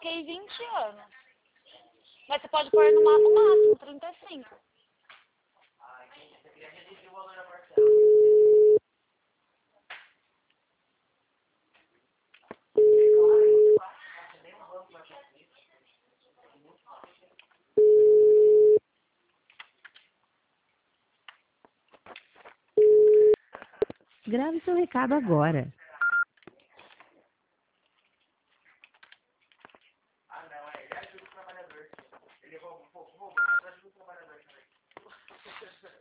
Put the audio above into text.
coloquei 20 anos. Mas você pode pôr no máximo 35. Ah, entendi. Você queria reduzir o valor da parcela. Nem um banco vai fazer isso. Grave seu recado agora. Ah, não, ele ajuda o trabalhador. Ele rouba, mas ajuda o trabalhador também.